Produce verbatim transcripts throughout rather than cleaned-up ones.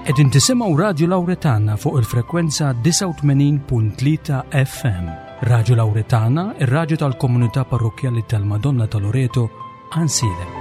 Qegħdin tisimgħu Radju Lawretana fuq il-frekwenza tisa' u tmenin punt tlieta F M. Radju Lawretana, ir-radju tal-Komunità Parrokjali tal-Madonna ta' Loreto, Ansilem.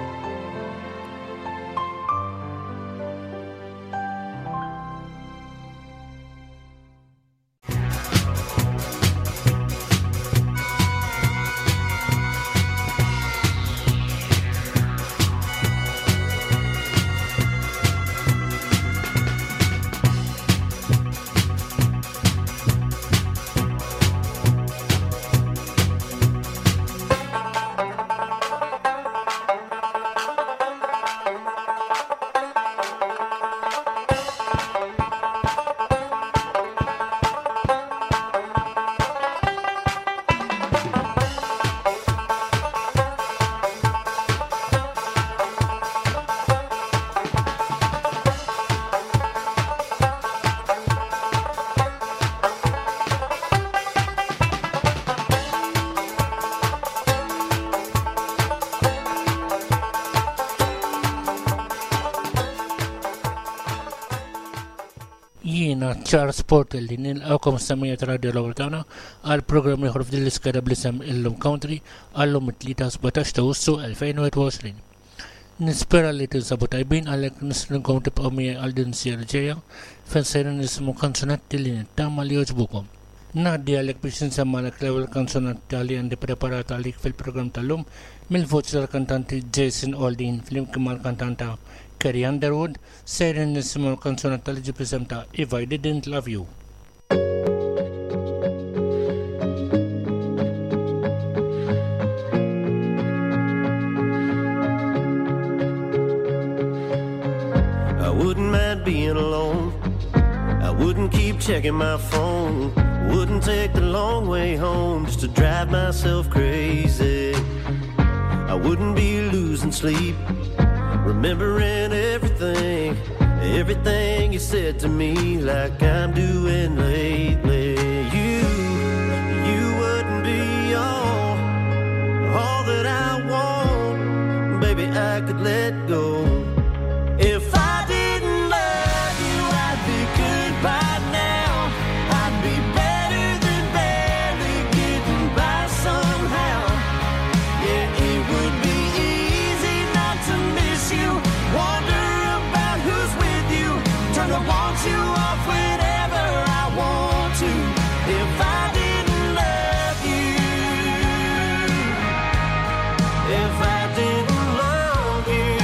Charles Portal li nilqawkom samija Radio Lawretana għal programm ieħor f'din l-iskeda bl-isem Illum Country għallum it-tlieta sebgħetax ta' Wissu elfejn u għoxrin. Nispera li tinsabu tajbin għalhekk nistrinkom tibqgħu miegħi għal din sija ġejja fejn sejrin nisimgħu kanzunetti li nittama li jogħġbukom. Ngħaddi għalhekk biex insemmalek l-ewwel kanzunetta li għandi preparata għalik fil-programm tal-lum mill-voċi tal-kantanti Jason Aldean flimkien mal-kantanta Carrie Underwood, sejrin nisimgħu l-kanzunetta li ġib isem ta' If I Didn't Love You. I wouldn't mind being alone. I wouldn't keep checking my phone. Wouldn't take the long way home just to drive myself crazy. I wouldn't be losing sleep, remembering everything, everything you said to me like I'm doing lately. You, you wouldn't be all, all that I want. Baby, I could let go. If I didn't love you, I'd be good by now. I'd be better than barely getting by somehow. Yeah, it would be easy not to miss you. Wonder about who's with you. Turn the want you off whenever I want to. If I didn't love you, if I didn't love you,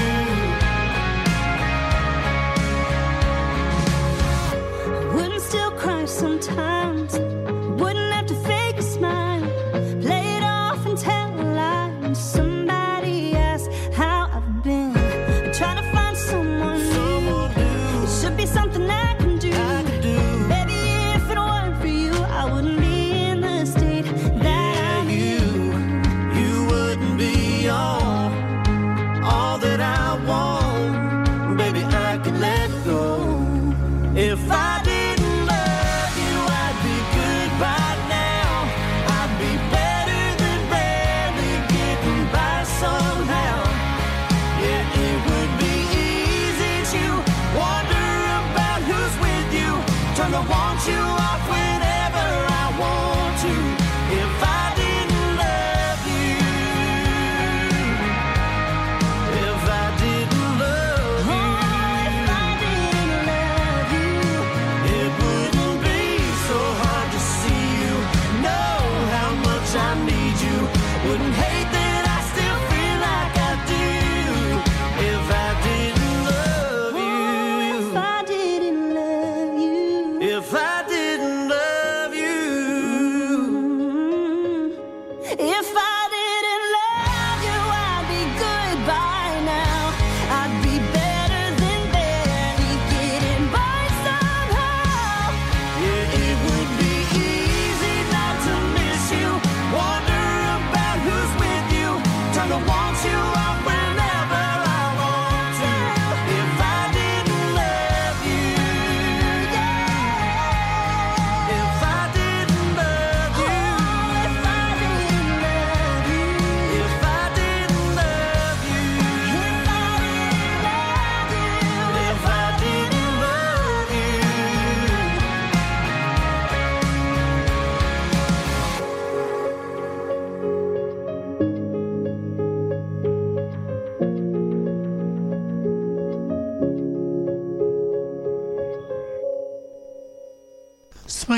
I wouldn't still cry sometimes. Wouldn't have to fake a smile, play it off and tell a lie. When somebody asks how I've been, trying to find someone new. It should be something I can do. Baby, if it weren't for you, I wouldn't be in the state that I'm you, you wouldn't be all, all that I want. Baby, I could let go. If I didn't love you, I'd be good by now. I'd be better than barely getting by somehow. Yeah, it would be easy to wonder about who's with you. Turn the want you off whenever I want to. If I didn't love you, if I didn't love you, Oh, if I didn't love you, it wouldn't be so hard to see you. Know how much I need you. Wouldn't hate that I still feel like I do. If I didn't love oh, if you, I didn't love you, if I didn't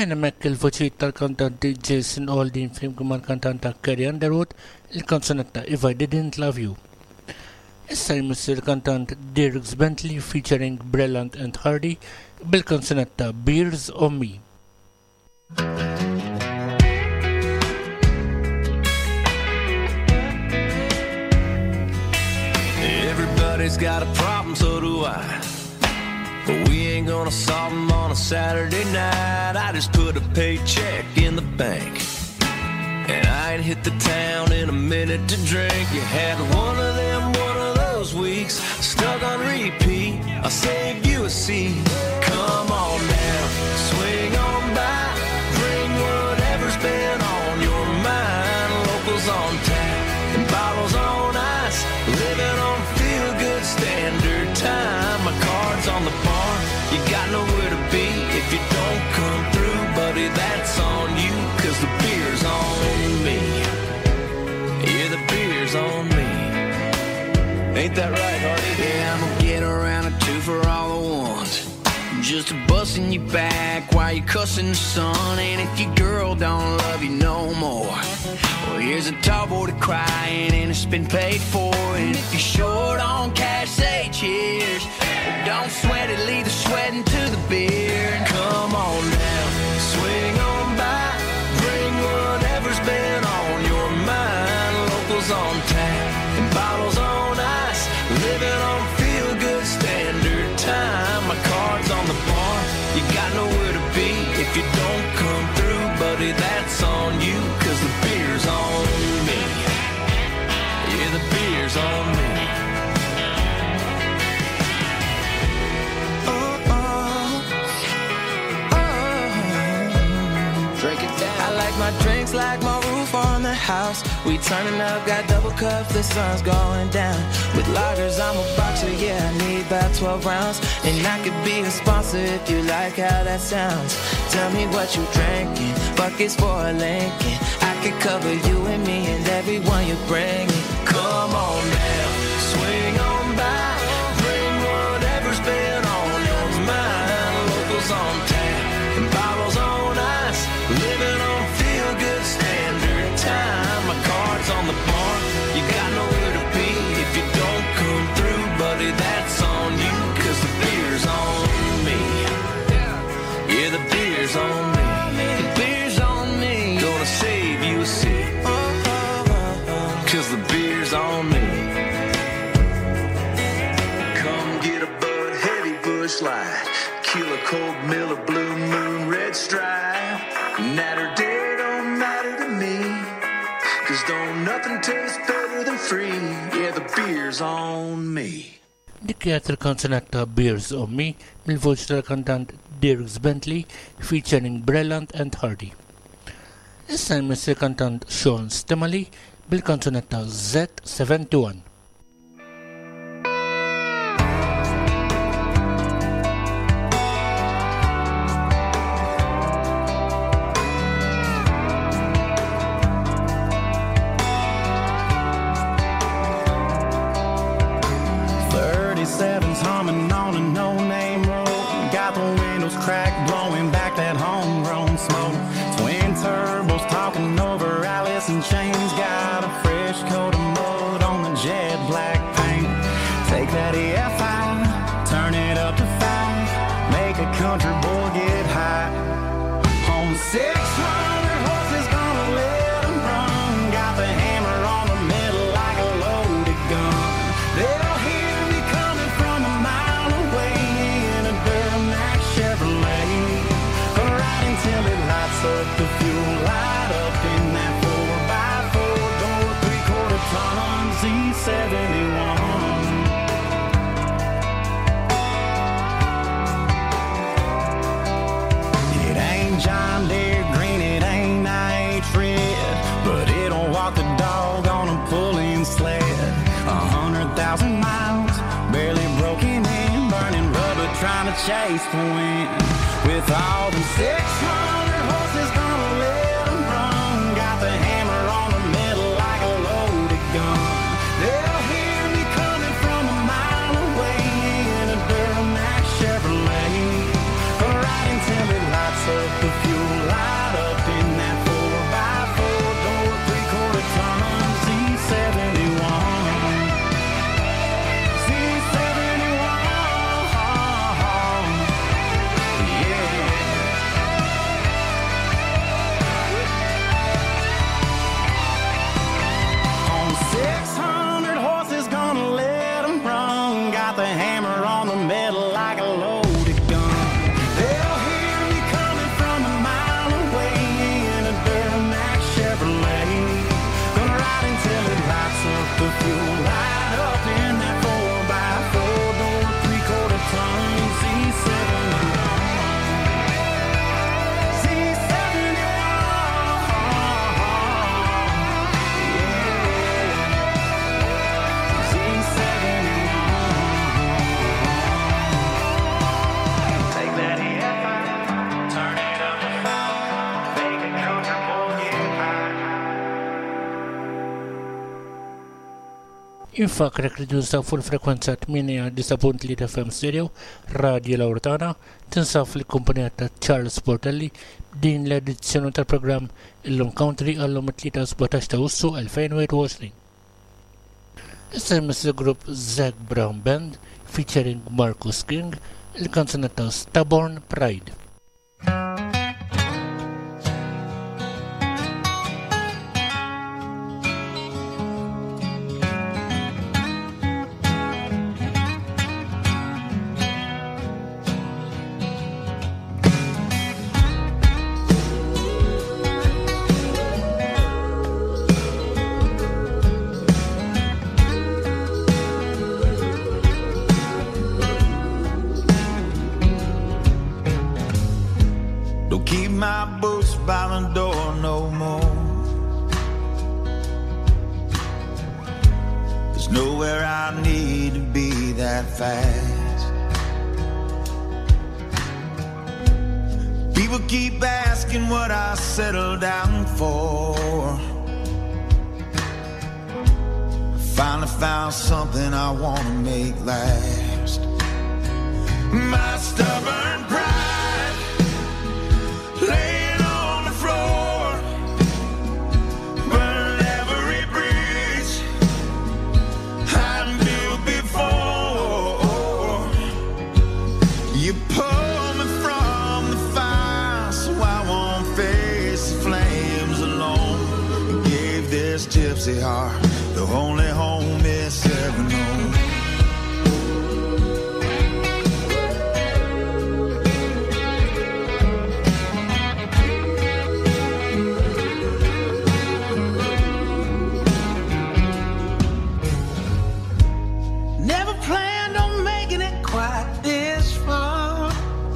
Smajna mek il-voċijiet tal-kantanti Jason Aldean flimkien mal-kantanta Carrie Underwood il-kanzunetta If I Didn't Love You. Issa jmiss il-kantant Dierks Bentley featuring Breland and Hardy bil-kanzunetta Beers on Me. Everybody's got a problem, so do I. But we ain't gonna solve them on a Saturday night. I just put a paycheck in the bank, and I ain't hit the town in a minute to drink. You had one of them, one of those weeks, stuck on repeat. I'll save you a seat. Come on now, swing on by, bring whatever's been on your mind. Locals on tap and bottles on ice, living on feel-good standard time. My card's on the bar, you got nowhere to be if you don't come through, buddy, that's on you, cause the beer's on me. Yeah, the beer's on me. Ain't that right, Hardy? Yeah, I'm gonna get around a two for all the ones, just a busting you back while you cussing the sun. And if your girl don't love you no more, well, here's a tall boy to crying and it's been paid for. And if you're short on cash, say cheers. Don't sweat it, leave the sweating to the beer. Come on now, swing on by, bring whatever's been on your mind. Locals on tap and bottles on ice, living on feel-good standard time. My card's on the bar, you got nowhere to be if you don't come through, buddy, that's on you, cause the beer's on me. Yeah, the beer's on me. Oh, oh, oh. Drink it down. I like my drinks like my roof on the house. We turning up, got double cups, the sun's going down. With lagers, I'm a boxer, yeah, I need about twelve rounds. And I could be a sponsor if you like how that sounds. Tell me what you drinking, buckets for a Lincoln. I could cover you and me and everyone you're bringing. Come on now, swing on by, bring whatever's been on your mind. Locals on tap and bottles on ice, living on feel-good standard time. My card's on the bar, you got nowhere to be if you don't come through, buddy, that's on you, cause the beer's on me. Yeah, the beer's on me. The beer's on me. Gonna save you a seat, cause the beer's on me. Come get a Bud Heavy Bush Light, Killer Cold Miller Blue Moon Red Stripe. Night or day don't matter to me, cause don't nothing taste better than free. Yeah, the beer's on me. Dik kienet il-kanzunetta Beers on Me mill-voċi tal-kantant Dierks Bentley featuring Breland and Hardy. Issa jmiss il-kantant Sean Stemali bil-kanzunetta Z seventy-one. thirty-seven's humming on a no-name road. Got the windows cracked, blowing back that homegrown smoke. Twin turbos talking over Alice in Chains. Got a fresh coat of mud on the jet black paint. Take that E F I, turn it up to five, make a country boy get high. On six hundred horses, gonna let 'em run. Got the hammer on the middle like a loaded gun. They'll hear me coming from a mile away in a Duramax Chevrolet. Gonna ride until it lights up, the fuel light up in that four by four door, three-quarter ton Z seventy-one. It ain't John Deere green, it ain't I H red, but it'll walk the dog on a pulling sled. A hundred thousand miles, barely broken in, burning rubber, trying to chase the wind. With all them six hundred horses, gonna let 'em run. Got the hammer on the middle like a loaded gun. They'll hear me coming from a mile away in a Duramax Chevrolet. Gonna ride until it lights up, the fuel out the hammer on the metal like a loaded gun. They'll hear me coming from a mile away in a Duramax Chevrolet. Gonna ride until it lights up the fuel light up in that four by four door, three quarter ton Z seventy-one. Z seventy-one. Yeah. Z seventy-one. Take that E F I, turn it up to five, make it comfortable, get high. Infakrek li tinsaw fuq il-frekwenza tminja disa punt tlieta F M Stereo, Radio Lawretana, tinsaw fil-kumpanija ta' Charles Portelli din l-edizzjoni tal-programm Illum Country għallum it-tlieta sebgħetax ta' Awwissu twenty twenty-three. Issa jmiss il-grupp Zac Brown Band featuring Marcus King, il-kanzunetta Stubborn Pride. Don't keep my boots by the door no more. There's nowhere I need to be that fast. People keep asking what I settled down for. I finally found something I want to make last. My stubborn pride laying on the floor, burn every bridge I built before. You pull me from the fire so I won't face the flames alone. You gave this gypsy heart the only home it's ever known. Never planned on making it quite this far.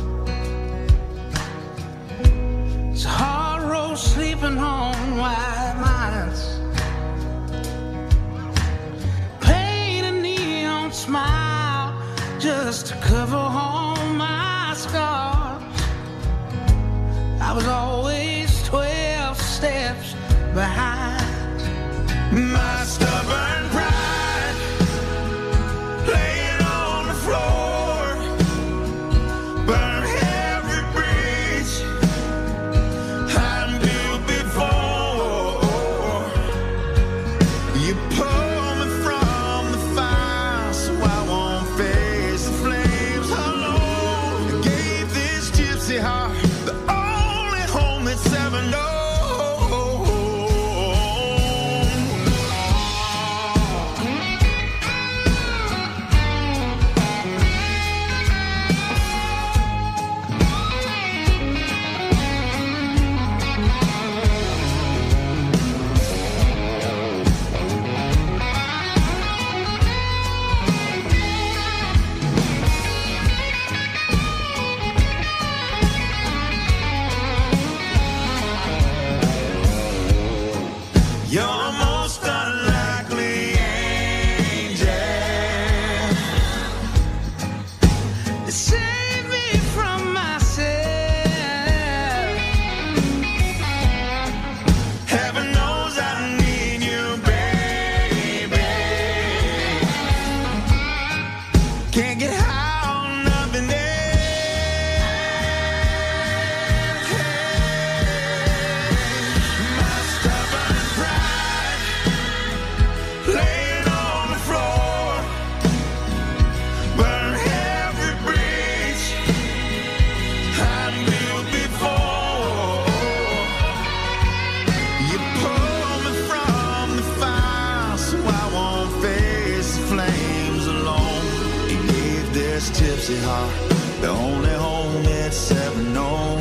It's a hard road sleeping on white lines. Paint a neon smile just to cover all my scars. I was always twelve steps behind. My stubborn pride laying on the floor, burn every bridge I built before. You pull me from the fire so I won't face the flames alone. I gave this gypsy heart the only home it's ever known. You're the most unlikely angel to save me from myself. Heaven knows I need you, baby. Can't get high on nothing else. My stubborn pride laying on the floor, burn every bridge I built before. You pull me from the fire so I won't face the flames alone. You this gypsy heart the only home it's ever known.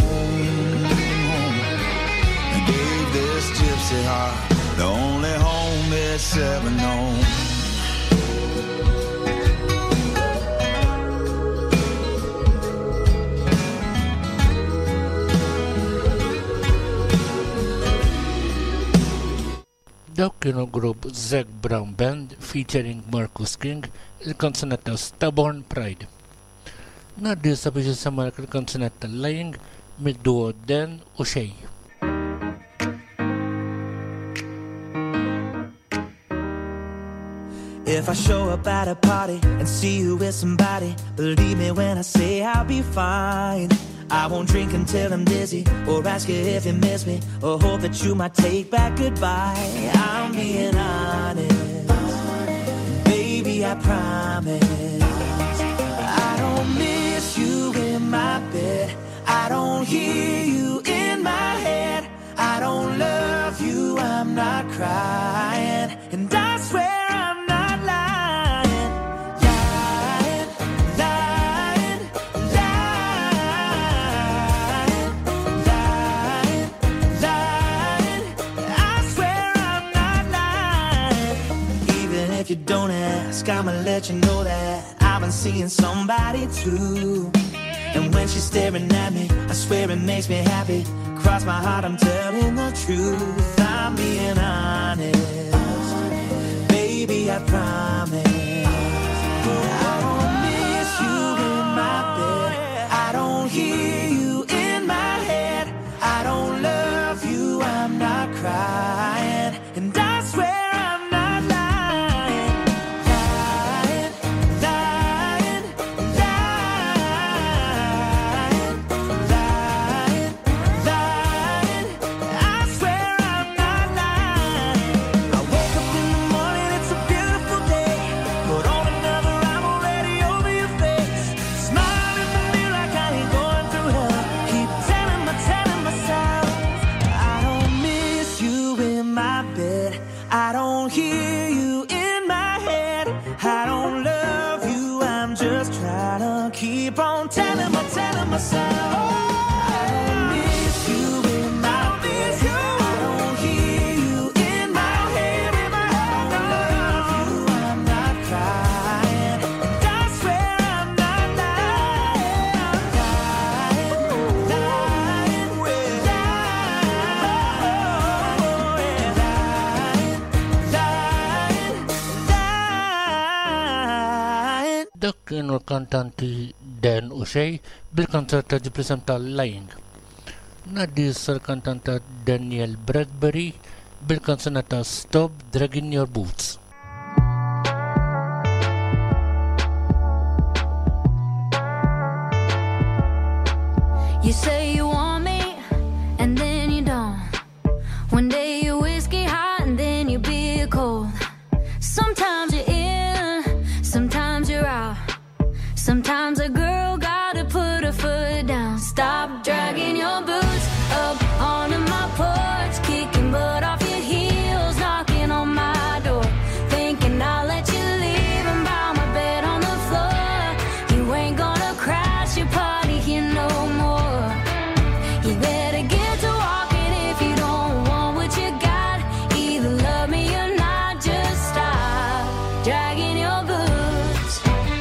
I gave this gypsy heart the only home it's ever known. Dawk kienu grupp Zac Brown Band featuring Marcus King, il-kanzunetta Stubborn Pride. Naddi sabiex jisamak il-kanzunetta Lying mid-duo Dan u Shay. If I show up at a party and see you with somebody, believe me when I say I'll be fine. I won't drink until I'm dizzy, or ask you if you miss me, or hope that you might take back goodbye. I'm being honest, baby, I promise. I don't miss you in my bed, I don't hear you in my head, I don't love you, I'm not crying, and I swear I'm not lying, lying, lying, lying, lying, lying. I swear I'm not lying. Even if you don't ask, I'ma let you know that I've been seeing somebody too. And when she's staring at me, I swear it makes me happy. Cross my heart, I'm telling the truth. I'm being honest, baby, I promise. I don't miss you in my bed, I don't hear you in my head, I don't love you, I'm not crying, and I swear I'm not lying, lying, lying, lying, lying, lying. I swear I'm not lying. I woke up in the morning, it's a beautiful day. Put on another, I'm already over your face. Smiling at me like I ain't going through hell. Keep telling my, telling myself I don't miss you in my bed, I don't hear you in my head, I don't love you, I'm just trying to keep on telling my, telling myself I don't miss you in my bed, I don't hear you in my head, I don't love you, I'm not crying, and I swear I'm not lying, lying, lying, lying, lying, lying. Dak kienu l-kantanti Dan u Shay bil-kanzunetta ġipresenta Lying. Naddi issa l-kantanta Daniel Bradbury bil-kanzunetta Stop Dragging Your Boots. You say you want me, and then you don't. One day you're whiskey hot, and then you beer cold. Sometimes you're in, sometimes you're out. Sometimes a girl gotta put her foot down. Stop dragging your boots up onto my porch, kicking butt off your heels, knocking on my door, thinking I'll let you leave and bow my bed on the floor. You ain't gonna crash your party here no more. You better get to walking if you don't want what you got. Either love me or not, just stop dragging your boots.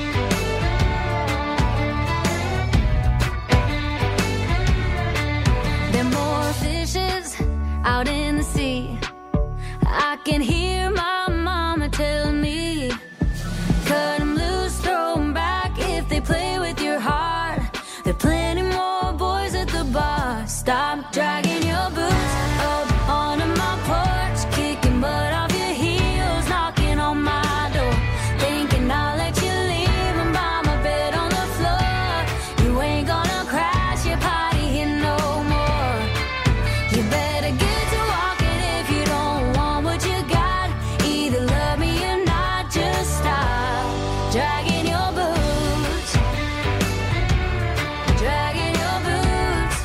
There are more fishes out in the sea. I can hear my mama tell me, cut 'em loose, throw 'em back if they play with your heart. There are plenty more boys at the bar. Stop dragging your boots up onto my porch, kicking butt off your heels, knocking on my door, thinking I'll let you leave and buy my bed on the floor. You ain't gonna crash your party here no more. You better get to walking if you don't want what you got. Either love me or not, just stop dragging your boots. Dragging your boots.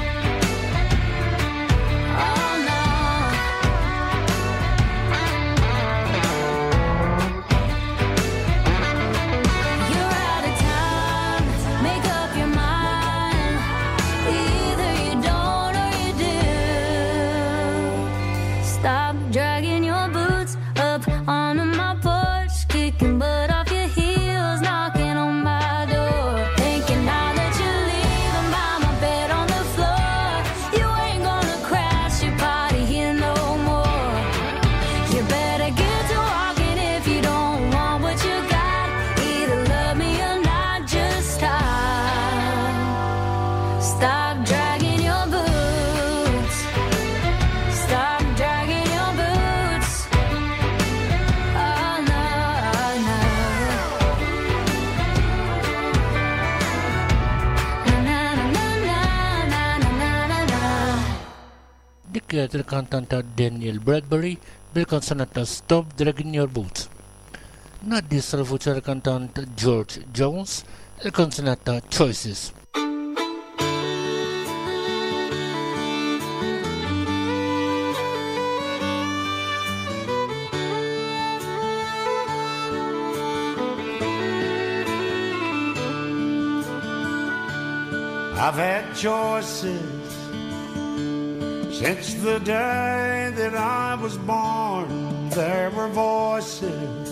Oh no. You're out of time. Dik kienet il-kantanta Daniel Bradbury bil-konsonant ta' Stop Dragging Your Boots. Naddi s-salvuċa l-kantant George Jones il-konsonant ta' Choices. I've had choices since the day that I was born. There were voices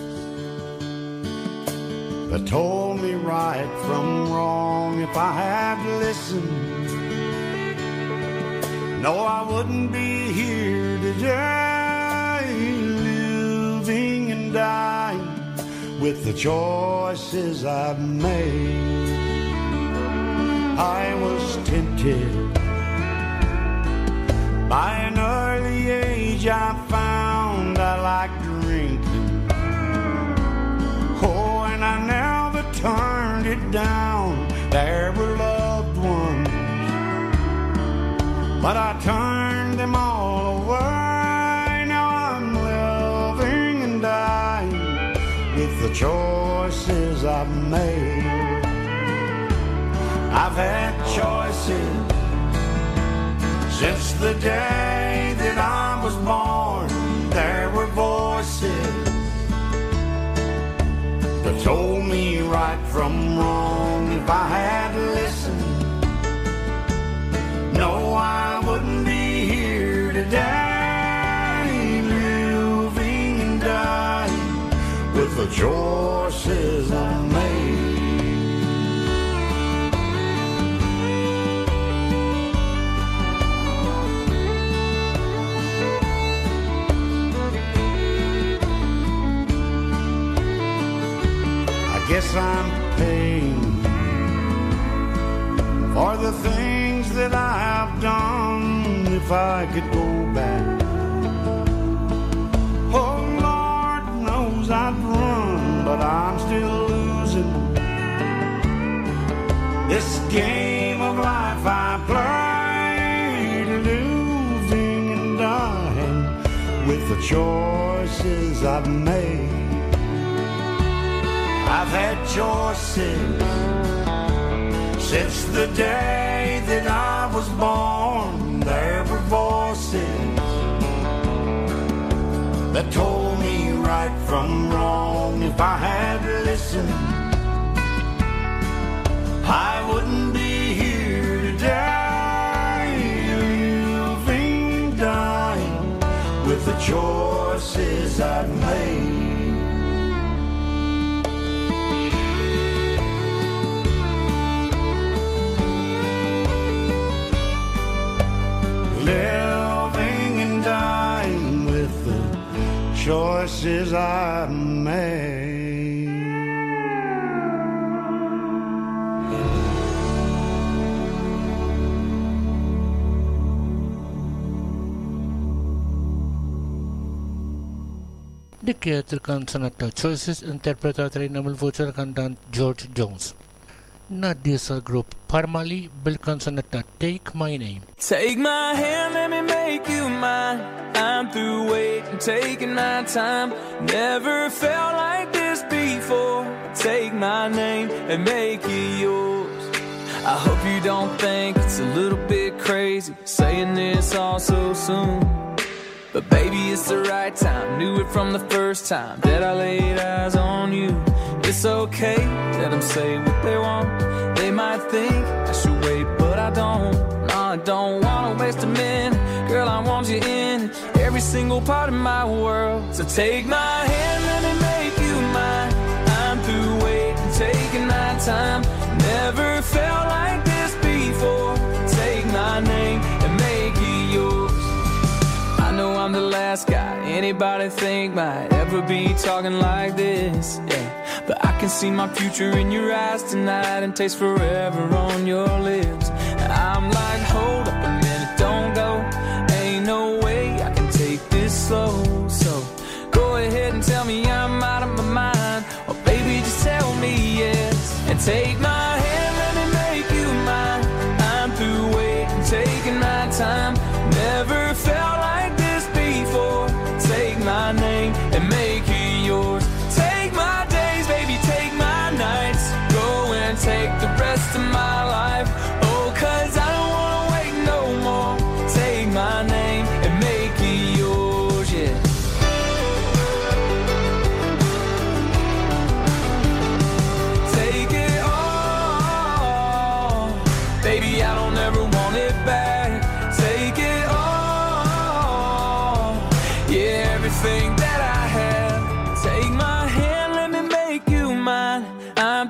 that told me right from wrong. If I had listened, no, I wouldn't be here today, living and dying with the choices I've made. I was tempted by an early age. I found I liked drinking. Oh, and I never turned it down. There were loved ones, but I turned them all away. Now I'm living and dying with the choices I've made. I've had choices since the day that I was born. There were voices that told me right from wrong. If I had listened, no, I wouldn't be here today, living and dying with the choices I made. Guess I'm paying for the things that I have done. If I could go back, oh Lord knows I'd run, but I'm still losing this game of life I play, living and dying with the choices I've made. I've had choices since the day that I was born. There were voices that told me right from wrong. If I had listened, I wouldn't be here today, living and dying with the choices I've made. Living and dying with the choices I made. Dik kienet il-kanzunetta ta' Choices interpretata lejna mill-voċi tal-kantant George Jones. Naddi issa l-grupp Parmali bil-kanzunetta Take My Name. Take my hand, let me make you mine. I'm through waiting, taking my time. Never felt like this before. Take my name and make it yours. I hope you don't think it's a little bit crazy saying this all so soon. But baby, it's the right time. Knew it from the first time that I laid eyes on you. It's okay, let them say what they want. They might think I should wait, but I don't. No, I don't wanna waste a minute. Girl, I want you in every single part of my world. So take my hand, let me make you mine. I'm through waiting, taking my time. Never felt like this before. Take my name and make it yours. I know I'm the last guy anybody think might ever be talking like this, yeah. But I can see my future in your eyes tonight and taste forever on your lips. And I'm like, hold up a minute, don't go. Ain't no way I can take this slow. So go ahead and tell me I'm out of my mind, or baby, just tell me yes. And take my hand, let me make you mine. I'm through waiting, taking my time. Never felt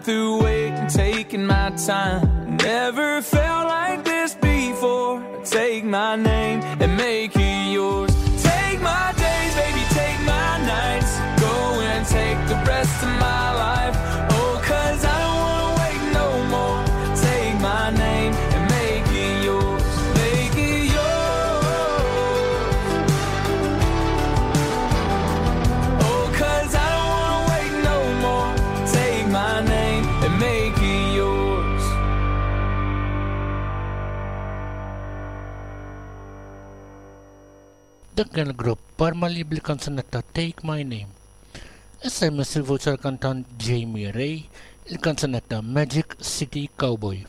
through waiting, taking my time. Never felt like this before. Take my name and make it yours. Take my days, baby, take my nights. Go and take the rest of my life. Oh, cause I don't wanna wait no more. Take my name and make it yours. Make it yours. Oh, cause I don't wanna wait no more. Take my name and make it yours. Dak kien il-grupp Parmali bil-kanzunetta Take My Name. Issa jmiss il-voċa l-kantant Jamie Ray, il-kanzunetta Magic City Cowboy.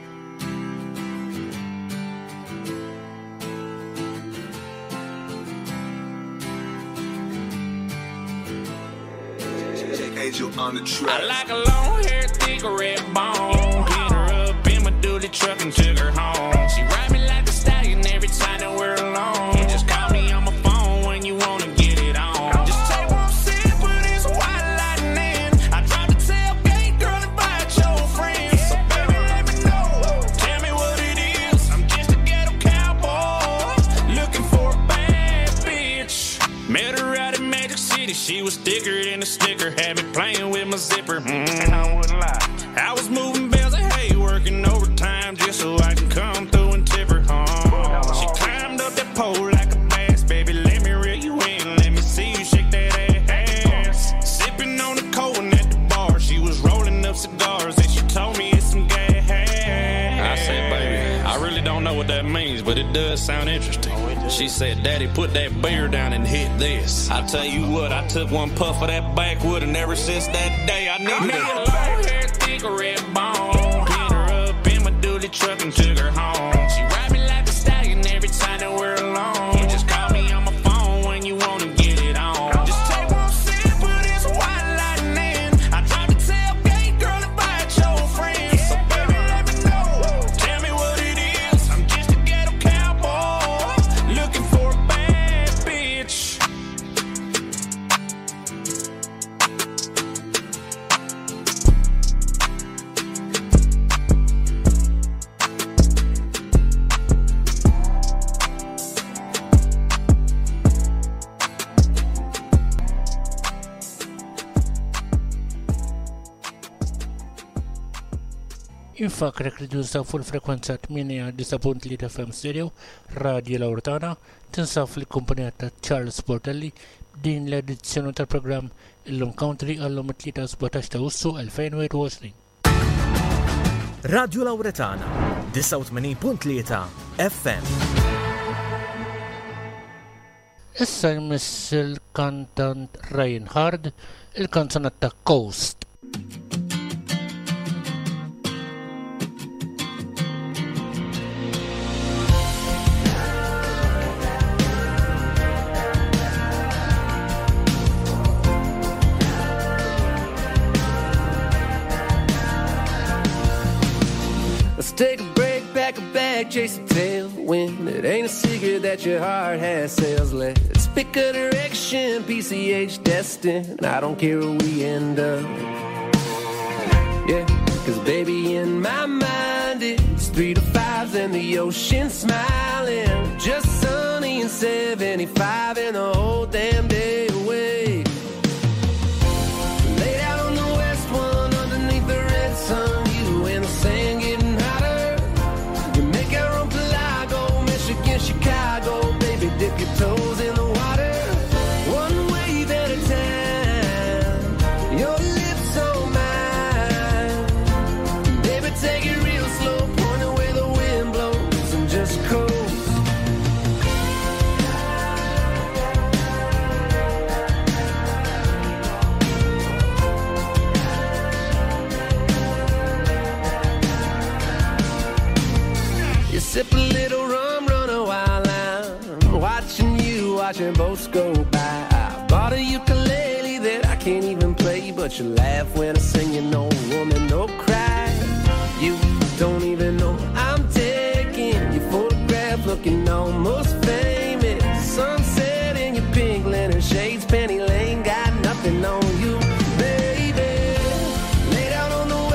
I like a long hair, thick red bone. Hit her up in my dually truck and took her home. She ride me like a stallion every time that we're alone. Just call me on my phone when you wanna get it on. Just take one sip of this white lightning. I drop the tailgate, girl, invite your friends. So baby, let me know. Tell me what it is. I'm just a ghetto cowboy looking for a bad bitch. Met her out in Magic City. She was thicker than a sticker. Had me playing with my zipper. Mm, I wouldn't lie. I was moving bells and hay, working overtime just so I can come through and tip her home. She climbed up that pole like a bass. Baby, let me reel you in. Let me see you shake that ass. Sipping on the cold one at the bar. She was rolling up cigars and she told me it's some gas. I said, baby, I really don't know what that means, but it does sound interesting. She said, Daddy, put that beer down and hit this. I tell you what, I took one puff of that backwood, and ever since that day, I knew that. Long hair, thick red bone. Hit her up in my dually truck and took her home. She ride me like a stallion every time that we're alone. Just call me on my phone when you wanna get it on. Just take one sip of this white lightning. I drop the tailgate, girl, invite your friends. So baby, let me know. Tell me what it is. I'm just a ghetto cowboy looking for a bad bitch. Infakrek li tinsaw fuq il-frekwenza tminja disa punt tlieta F M stereo, Radio Lawretana, tinsaw fil-kumpanija ta' Charles Portelli din l-edizzjoni tal-programm Illum Country għallum it-tlieta sebgħetax ta' Awwissu elfejn u għoxrin. Radio Lawretana, disa u tmenin punt tlieta F M. Issa jmiss il-kantant Reinhard, il-kanzunetta Coast. Let's take a break, pack a bag, chase a tailwind. It ain't a secret that your heart has sails. Let's pick a direction, P C H destined. I don't care where we end up. Yeah, cause baby in my mind it's three to fives and the ocean smiling. Just sunny and seventy-five and the whole damn day away. Laid out on the west one underneath the red sun. You and the sand getting hotter. You make our own Pelago, Michigan, Chicago. Baby, dip your toes in the water. One wave at a time. Your lips on mine. Baby, take it real slow. Point it where the wind blows and just coast. Sip a little rum, run a while I'm watching you, watching boats go by. I bought a ukulele that I can't even play, but you laugh when I sing, you know, woman, no cry. You don't even know I'm taking your photograph, looking almost famous. Sunset in your pink linen shades, Penny Lane got nothing on you, baby. Laid out on the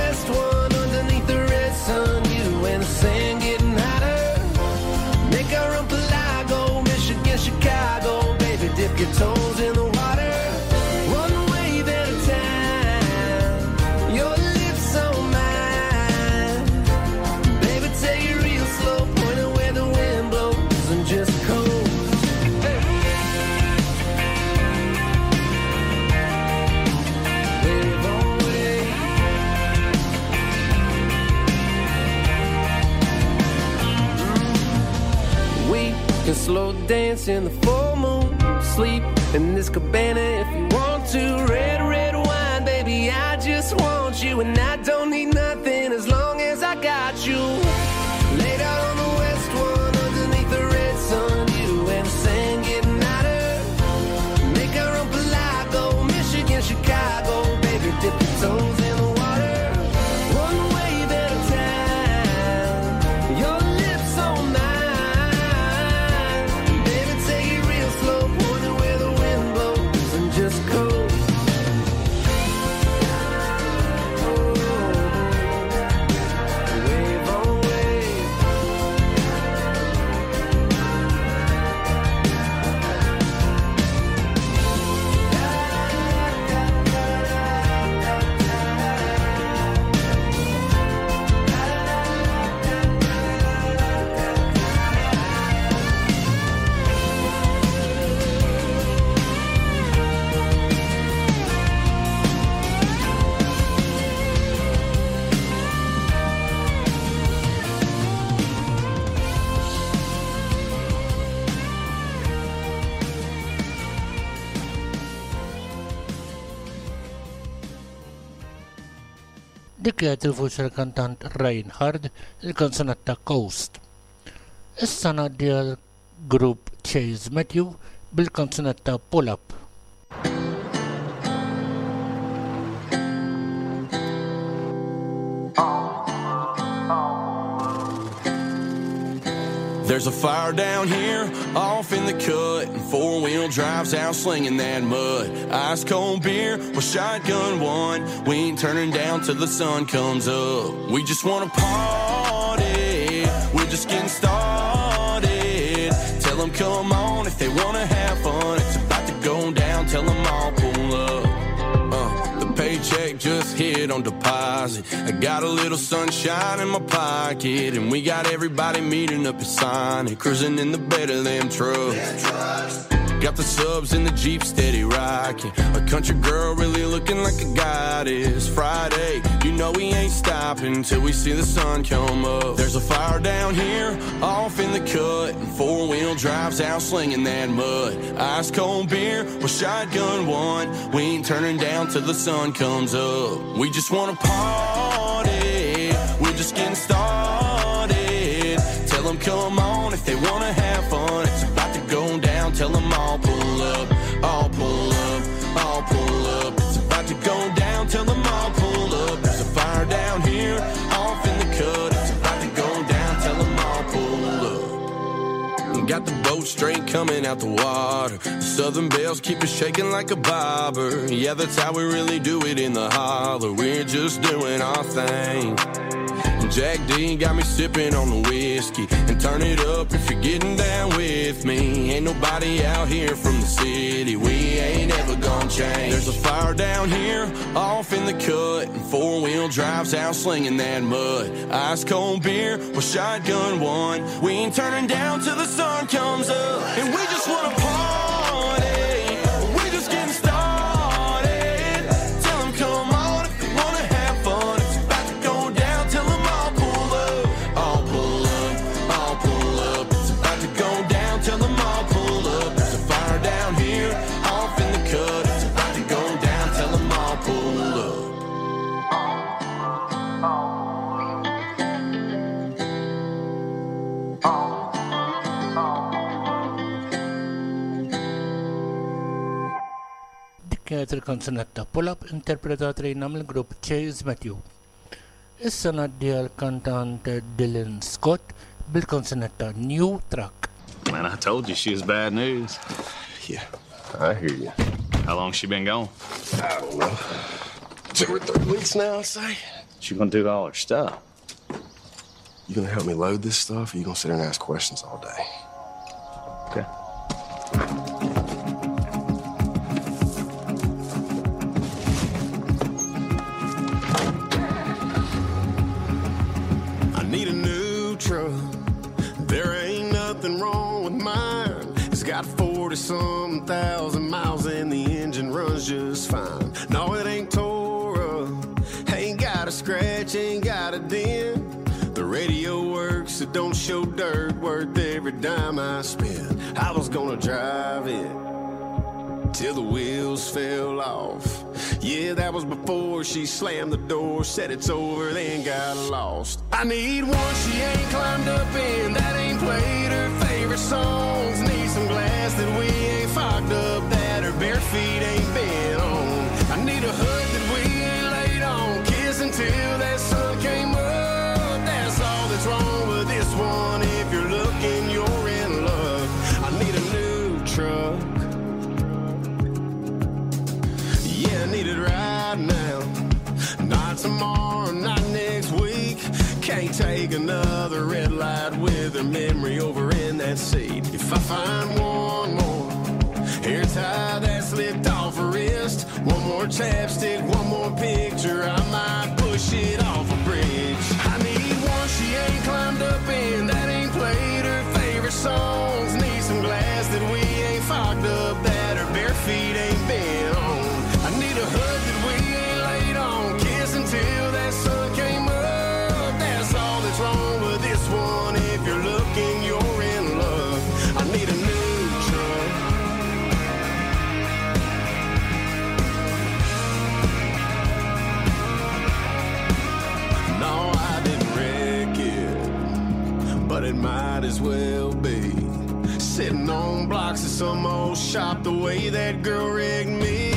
slow dance in the full moon. Sleep in this cabana if you want to. Red, red wine, baby, I just want you. And I don't need nothing as long as I got you. Laid out on the west one underneath the red sun. You and the sand getting hotter. Make our own Pelago, Michigan, Chicago. Baby, dip your toes in the water. One wave at a time. Your lips on mine. Baby, take it real slow. Pointing where the wind blows and just coast. Wave on wave. Dik kienet il-vuċi tal-kantant Reinhard, il-kanzunetta Coast. Issa ngħaddi għal-grupp Chase Matthew bil-kanzunetta Pull Up. There's a fire down here, off in the cut, and four-wheel drives out slinging that mud. Ice cold beer with shotgun one. We ain't turning down till the sun comes up. We just wanna party, we're just getting started. Tell them come on if they wanna have fun. It's about to go down, tell them all pull up. Uh, the paycheck just hit on deposit. I got a little sunshine in my pocket, and we got everybody meeting up at Sonic, cruising in the bed of them trucks. Got the subs in the Jeep steady rocking. A country girl really looking like a goddess. Friday, you know we ain't stopping till we see the sun come up. There's a fire down here, off in the cut, and four-wheel drives out slinging that mud. Ice cold beer with shotgun one. We ain't turning down till the sun comes up. We just wanna party, we're just getting started. Tell them come on if they wanna have fun. It's about to go down, tell them all pull up, all pull up, all pull up. It's about to go down, tell them all pull up. There's a fire down here, off in the cut. It's about to go down, tell them all pull up. Got the boat straight coming out the water. The southern bells keep us shaking like a bobber. Yeah, that's how we really do it in the holler. We're just doing our thing. Jack D got me sipping on the whiskey. And turn it up if you're getting down with me. Ain't nobody out here from the city. We ain't ever gonna change. There's a fire down here, off in the cut, and four-wheel drives out slinging that mud. Ice cold beer with shotgun one. We ain't turning down till the sun comes up. And we just wanna party, we're just getting started. Tell them come on if they wanna have fun. It's about to go down, tell them all pull up, all pull up, all pull up. It's about to go down, tell them all pull up. There's a fire down here, off in the cut. It's about to go down, tell them all pull up. Kienet il-kanzunetta Pull Up interpretat rejna mill-grupp Chase Matthew. Issa ngħaddi għal-kantant Dylan Scott bil-kanzunetta New Truck. Man, I told you she was bad news. Yeah, I hear you. How long she been gone? I don't know. Two or three weeks now, I'd say. She gonna do all her stuff. You gonna help me load this stuff, or you gonna sit there and ask questions all day? Okay. Need a new truck. There ain't nothing wrong with mine. It's got forty-some thousand miles and the engine runs just fine. No, it ain't tore up, ain't got a scratch, ain't got a dent. The radio works, it don't show dirt, worth every dime I spent. I was gonna drive it till the wheels fell off. Yeah, that was before she slammed the door, said it's over, then got lost. I need one she ain't climbed up in, that ain't played her favorite songs. Need some glass that we ain't fogged up, that her bare feet ain't been on. I need a hood that we ain't laid on, kiss until that sun came up. That's all that's wrong with this one. If you're looking, you're in love. I need a new truck. Yeah, I need it right now. Not tomorrow, not next week. Can't take another red light with her memory over in that seat. If I find one more hair tie that slipped off her wrist, one more chapstick, one more picture, I might push it off a bridge. I need one she ain't climbed up in, that ain't played her favorite songs. Need some glass that we ain't fogged up, that her bare feet ain't been on. I need a hood that we ain't laid on, kiss until that sun came up. That's all that's wrong with this one. If you're looking, you're in love. I need a new truck. No, I didn't wreck it, but it might as well be. Sitting on blocks of some old shop the way that girl rigged me.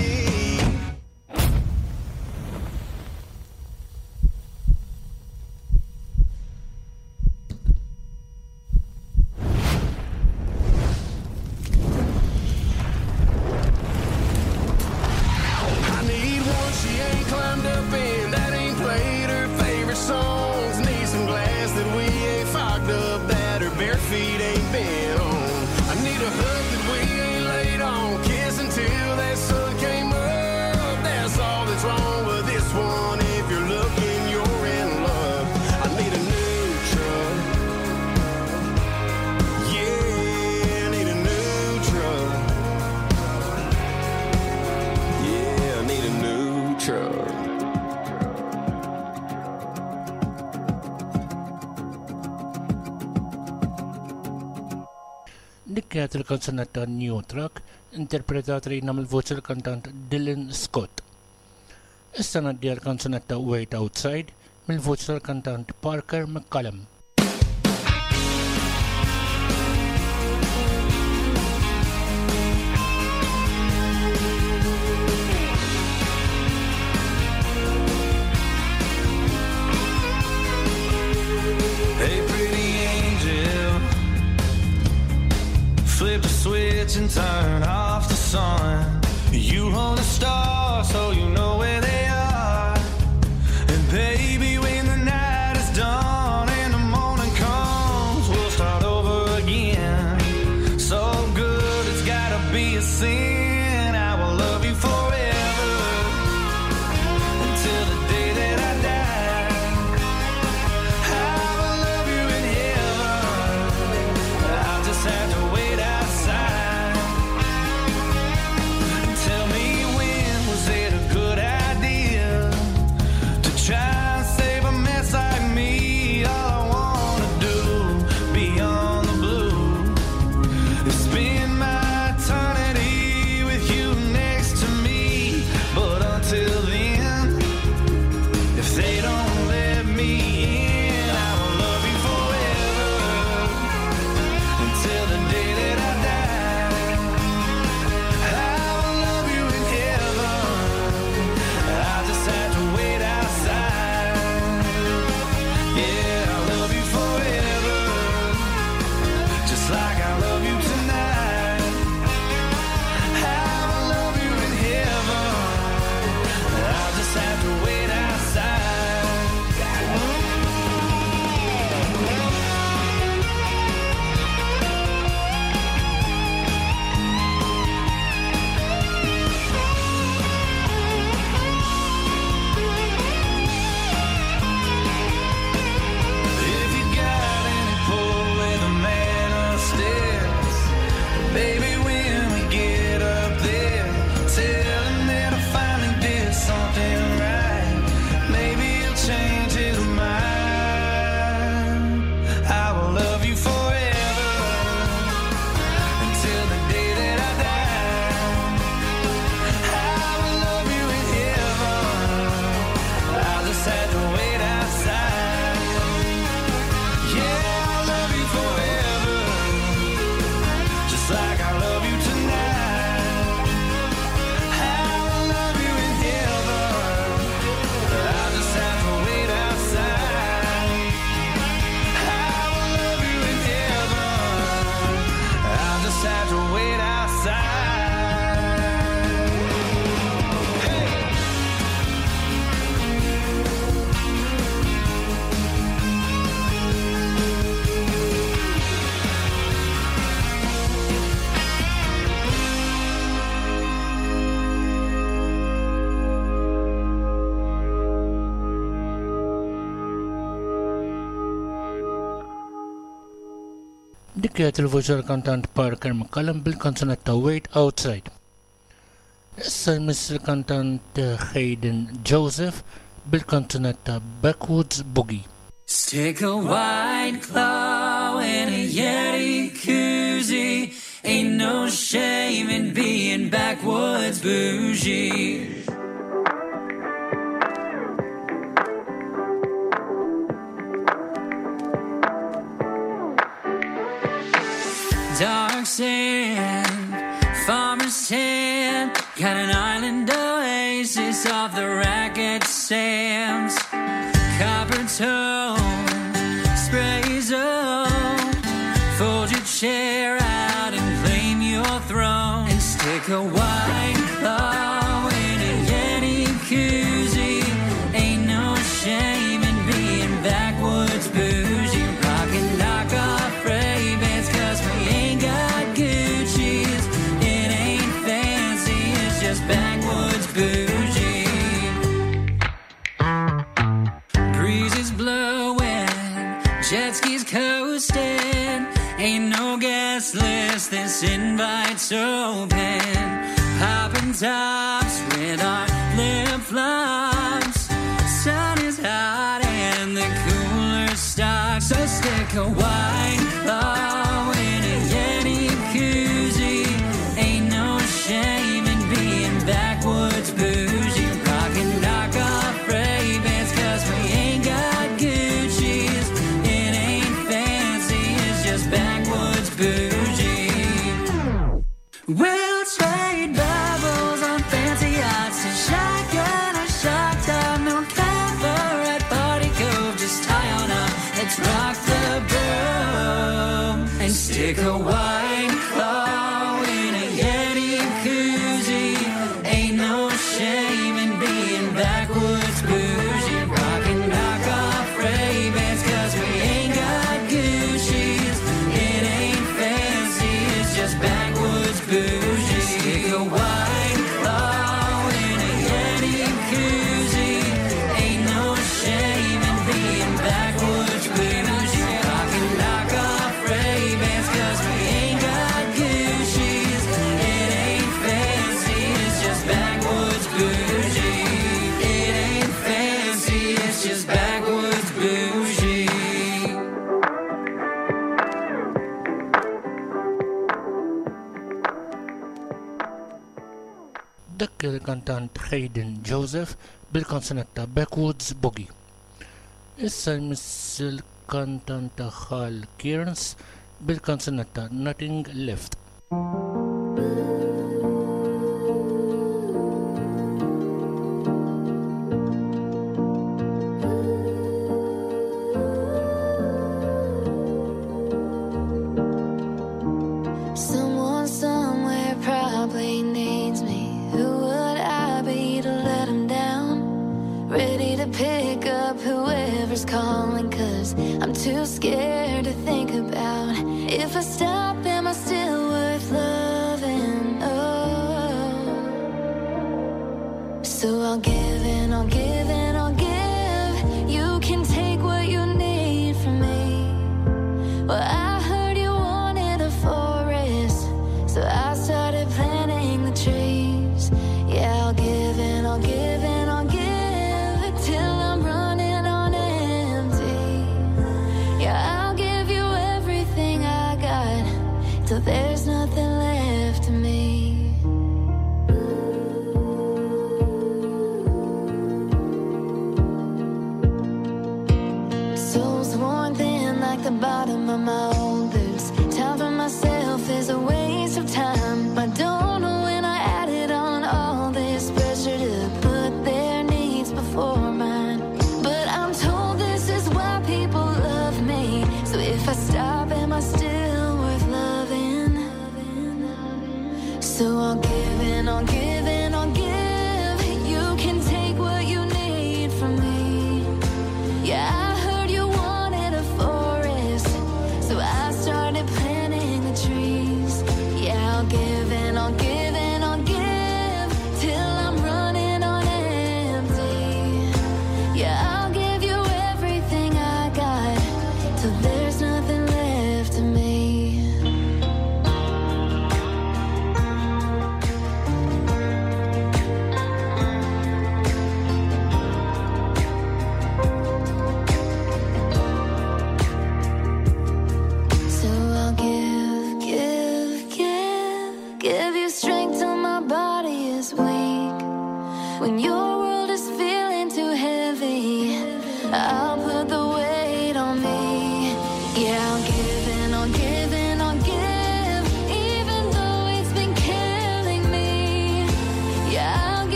Kienet il-kanzunetta New Track interpretat rina mill-voċi l-kantant Dylan Scott. Issa ngħaddi għall-kanzunetta Wait Outside mill-voċi tal-kantant Parker McCallum. Flip the switch and turn off the sun. You hold a star so you know where they are. And baby, when the night is done and the morning comes, we'll start over again. So good, it's gotta be a sin. I will love you forever until the day that I die. I will love you in heaven. I'll just have to wait. Tell me, when was it a good idea? Dik kienet il-voċi tal-kantant Parker McCallum bil-kanzunetta Wait Outside. Issa jmiss il-kantant Hayden Joseph bil-kanzunetta Backwoods Boogie. Stick a white claw in a Yeti koozie. Ain't no shame in being backwoods bougie. Dark sand, farmer's tan, got an island oasis off the ragged sands. Copper tone, sprays on, fold your chair out and claim your throne. And stick a white claw in a Yeti koozie. Ain't no shame in being backwoods bougie. Rockin' knockoff Ray-Bans, cause we ain't got Gucci's. It ain't fancy, it's just backwoods bougie. Breezes blowing, jet skis coasting. Ain't no guest list, this invite's open. Poppin' tops with our flip-flops. Sun is hot and the cooler stocks. So stick a white claw in a Yeti koozie. Ain't no shame in being backwoods bougie. Rockin' knockoff Ray-Bans, cause we ain't got Gucci's. It ain't fancy, it's just backwoods bougie. We'll trade bubbles on fancy yachts. A shotgun, a shot top, no cover at Party Cove. Just tie on up, let's rock the boat. And stick a white claw in a Yeti koozie. Ain't no shame in being backwoods bougie. Rockin' knockoff Ray-Bans, cause we ain't got Gucci's. It ain't fancy, it's just backwoods bougie. Stick a white claw in a Yeti koozie. Ain't no shame in being backwoods bougie. Rockin' knockoff Ray-Bans, cause we ain't got Gucci's. It ain't fancy, it's just backwoods bougie. It ain't fancy, it's just backwoods bougie. Dak il-kantant Hayden Joseph bil-kanzunetta Backwoods Boogie. Issa jmiss il-kantant Hal Kearns bil-kanzunetta Nothing Left. Someone somewhere probably needs me. Who would I be to let him down? Ready to pick up whoever's calling, cause I'm too scared to think about if I stop, am I still worth loving? Oh, so I'll give in, I'll give in, I'll give. You can take what you need from me. Well, I heard you wanted a forest, so I started planting the trees. Yeah, I'll give in, I'll give in, I'll give till I'm running on empty. Yeah, I'll give you everything I got till there's nothing left of me. Soul's worn thin like the bottom of my old boots. Time for myself is a waste of time. I don't know when I added on all this pressure to put their needs before mine. But I'm told this is why people love me. So if I stop, am I still worth loving? So I'll give in, I'll give in, I'll give. You can take what you need from me. Yeah, I heard you wanted a forest, so I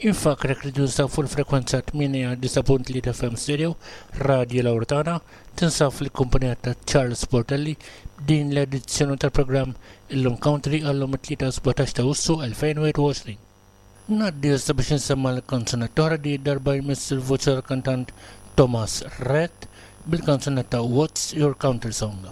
Infakrek li tinsab fuq il-frekwenza tminja disa punt tlieta F M stereo, Radio Lawretana, tinsab fil-kumpanija ta' Charles Portelli din l-edizzjoni tal-programm Illum Country għallum it-tlieta sebgħetax ta' Awwissu twenty-twenty. Naddi issa biex insemma l-kanzunetta oħra di darba jmiss il-voċi tal-kantant Thomas Rhett bil-kanzunetta What's Your Country Song.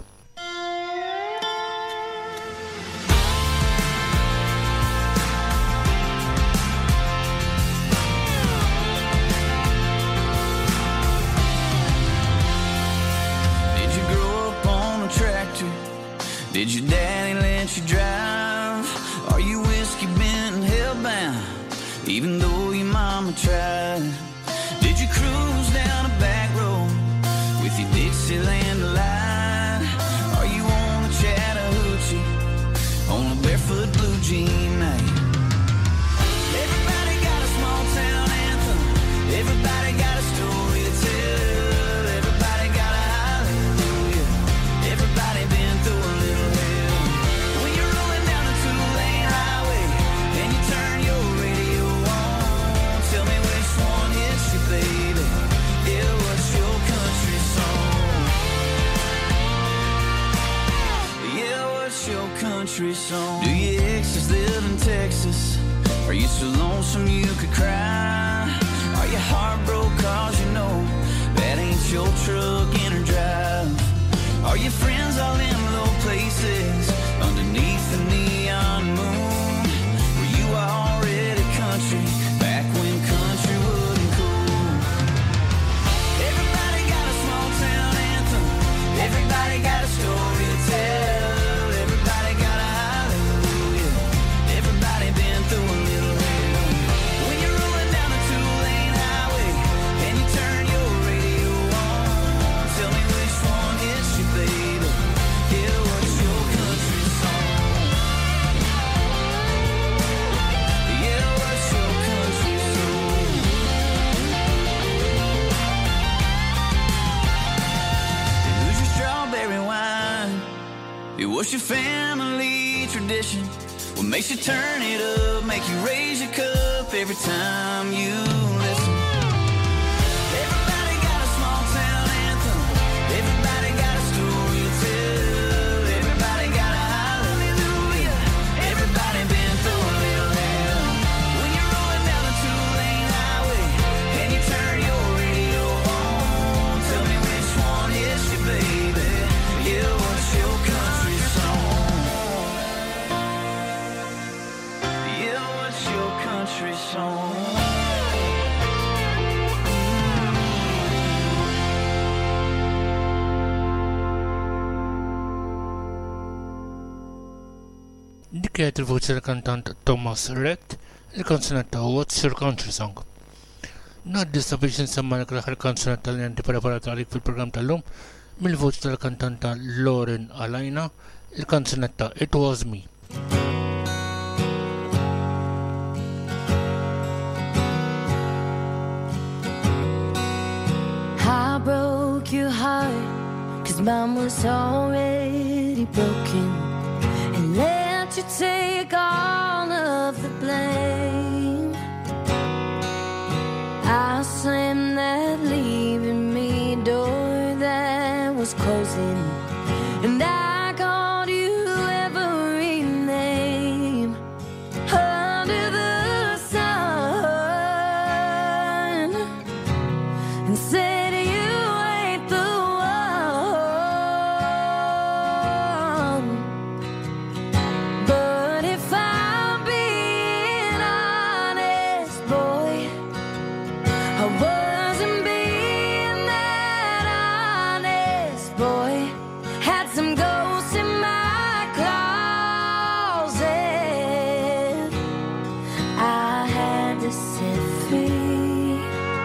Did your daddy let you drive? Are you whiskey bent and hellbound, even though your mama tried? Did you cruise down a back road with your Dixieland delight? Are you on a Chattahoochee on a barefoot blue jean night? Everybody got a small town anthem. Everybody got a story to tell. Everybody got a hallelujah. Everybody been through a little hell. When you're rolling down a two-lane highway and you turn your radio on, tell me which one hits you, baby. Yeah, what's your country song? Yeah, what's your country song? Do your exes live in Texas? Are you so lonesome you could cry? Are you heartbroken cause you know that ain't your truck in her drive? Are your friends all in low places underneath the neon moon? Were you already country back when country wasn't cool? Everybody got a small town anthem. Everybody got a story to tell. Everybody got a hallelujah. Everybody been through a little hell. When you're rolling down a two-lane highway and you turn your radio on, tell me which one hits you, baby. Yeah, what's your country song? Yeah, what's your country song? Who's your strawberry wine? It was your family tradition. What makes you turn it up, make you raise your cup every time you listen? Everybody got a small town anthem. Everybody got a story to tell. Everybody got a hallelujah. Everybody been through a little hell. When you're rolling down a two-lane highway and you turn your radio on, tell me which one hits you, baby. Yeah, what's your country song? Yeah, what's your country song? Dik kienet il-voċi tal-kantant Thomas Rhett, il-kanzunetta What's Your Country Song. Naddi issa biex insemma l-aħħar kanzunetta li għandi preparata għalik fil-programm tal-lum mill-voċi tal-kantanta Lauren Alajna, il-kanzunetta It Was Me. I broke your heart, cause mine was already broken, and let you take all of the blame. I slammed that leaving me door that was closing, and I called you every name under the sun and said you ain't the one. But if I'm being honest, boy, I wasn't being that honest, boy. Had some ghosts in my closet I had to set free.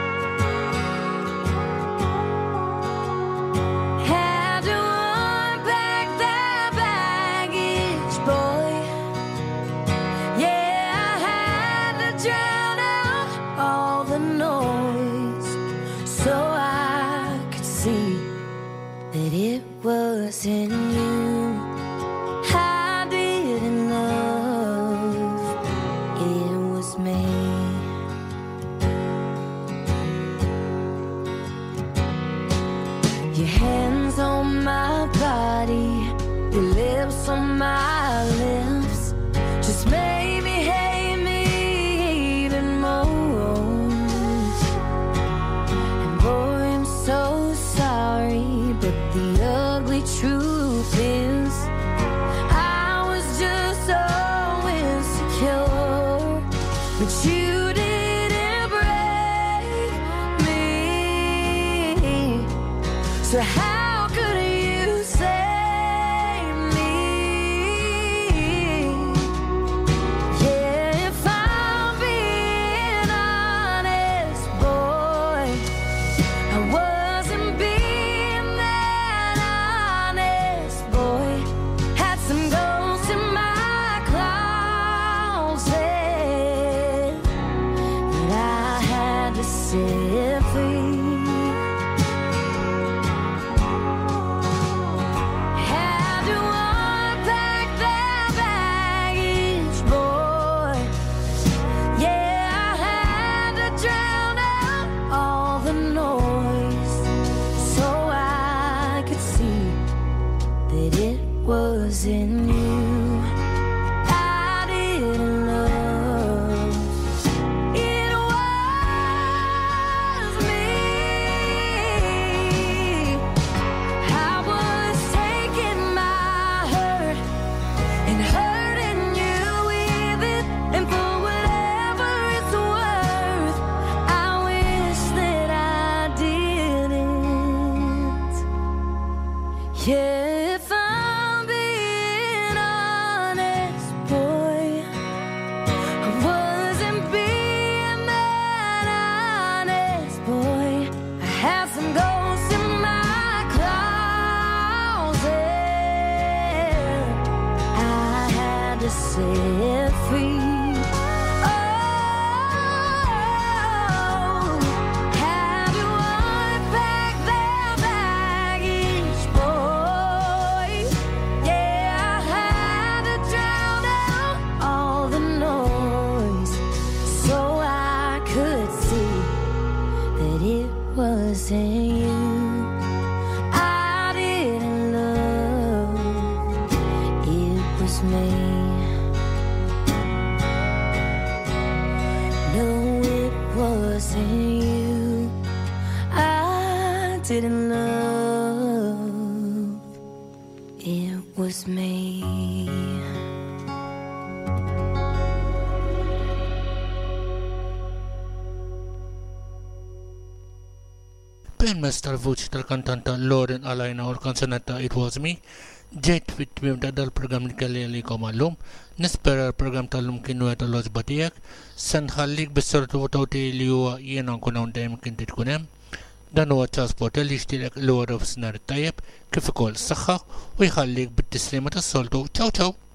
Had to unpack that baggage, boy. Yeah, I had to drown out all the noise so I could see that it wasn't you I didn't love, it was me. hands on my body, your lips on my lips, just made me hate me even more. And boy, I'm so sorry, but the ugly truth is I was just so insecure, but you didn't break me. So how could you save me? Yeah, if I'm being honest, boy, I wasn't being that honest, boy. Had some ghosts in my closet that I had to set free. Had to unpack that baggage, boy. Yeah, I had to drown out all the noise so I could see that it wasn't you I didn't love. It was me. I was taking my hurt and hurting you with it, and for whatever it's worth, I wish that I didn't. Yeah, if I'm being honest, boy, I wasn't being that honest, boy. I had some ghosts in my closet I had to set free. Oh, had to unpack that baggage, boy. Yeah, I had to drown out all the noise so I could see that it wasn't you I didn't love. It was me. No, it wasn't you I didn't love. It was me. Permess tal-vuċi tal-kantanta Lauren Alajna u l-kanzunetta It Was Me, ġejt fit-tmiem ta' dal-program li kelli għalikom għallum. Nispera l-program tal-lum kienu għed l-oġba tijak. San ħallik bis-sortu votawti li huwa jiena nkun hawn dejjem kien tkun hemm. Dan huwa ċasport li jixtilek l-għora f'snar tajjeb kif ukoll s-saħħa u jħallik bit-tislima tas-soltu. Ciao ciao!